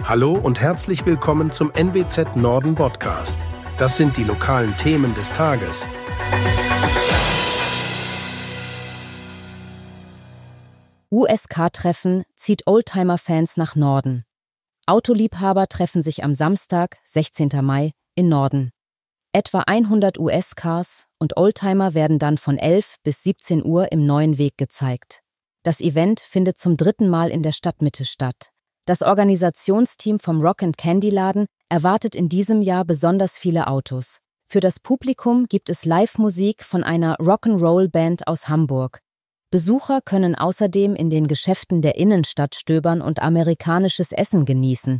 Hallo und herzlich willkommen zum NWZ Norden Podcast. Das sind die lokalen Themen des Tages. USK-Treffen zieht Oldtimer-Fans nach Norden. Autoliebhaber treffen sich am Samstag, 16. Mai, in Norden. Etwa 100 US-Cars und Oldtimer werden dann von 11 bis 17 Uhr im Neuen Weg gezeigt. Das Event findet zum 3. Mal in der Stadtmitte statt. Das Organisationsteam vom Rock-and-Candy-Laden erwartet in diesem Jahr besonders viele Autos. Für das Publikum gibt es Live-Musik von einer Rock'n'Roll-Band aus Hamburg. Besucher können außerdem in den Geschäften der Innenstadt stöbern und amerikanisches Essen genießen.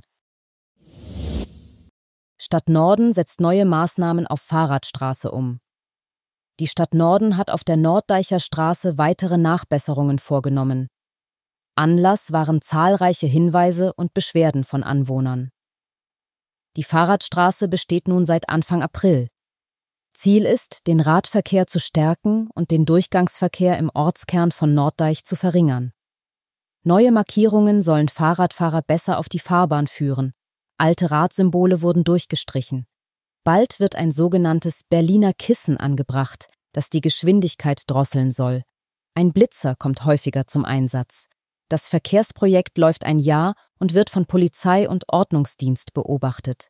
Stadt Norden setzt neue Maßnahmen auf Fahrradstraße um. Die Stadt Norden hat auf der Norddeicher Straße weitere Nachbesserungen vorgenommen. Anlass waren zahlreiche Hinweise und Beschwerden von Anwohnern. Die Fahrradstraße besteht nun seit Anfang April. Ziel ist, den Radverkehr zu stärken und den Durchgangsverkehr im Ortskern von Norddeich zu verringern. Neue Markierungen sollen Fahrradfahrer besser auf die Fahrbahn führen. Alte Radsymbole wurden durchgestrichen. Bald wird ein sogenanntes Berliner Kissen angebracht, das die Geschwindigkeit drosseln soll. Ein Blitzer kommt häufiger zum Einsatz. Das Verkehrsprojekt läuft ein Jahr und wird von Polizei und Ordnungsdienst beobachtet.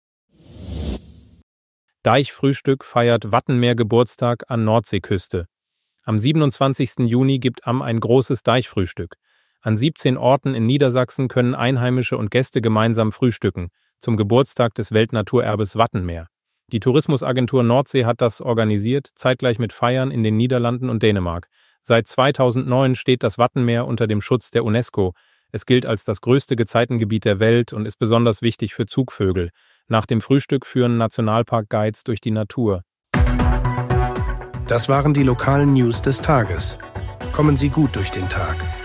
Deichfrühstück feiert Wattenmeer Geburtstag an Nordseeküste. Am 27. Juni gibt Am ein großes Deichfrühstück. An 17 Orten in Niedersachsen können Einheimische und Gäste gemeinsam frühstücken, zum Geburtstag des Weltnaturerbes Wattenmeer. Die Tourismusagentur Nordsee hat das organisiert, zeitgleich mit Feiern in den Niederlanden und Dänemark. Seit 2009 steht das Wattenmeer unter dem Schutz der UNESCO. Es gilt als das größte Gezeitengebiet der Welt und ist besonders wichtig für Zugvögel. Nach dem Frühstück führen Nationalpark-Guides durch die Natur. Das waren die lokalen News des Tages. Kommen Sie gut durch den Tag.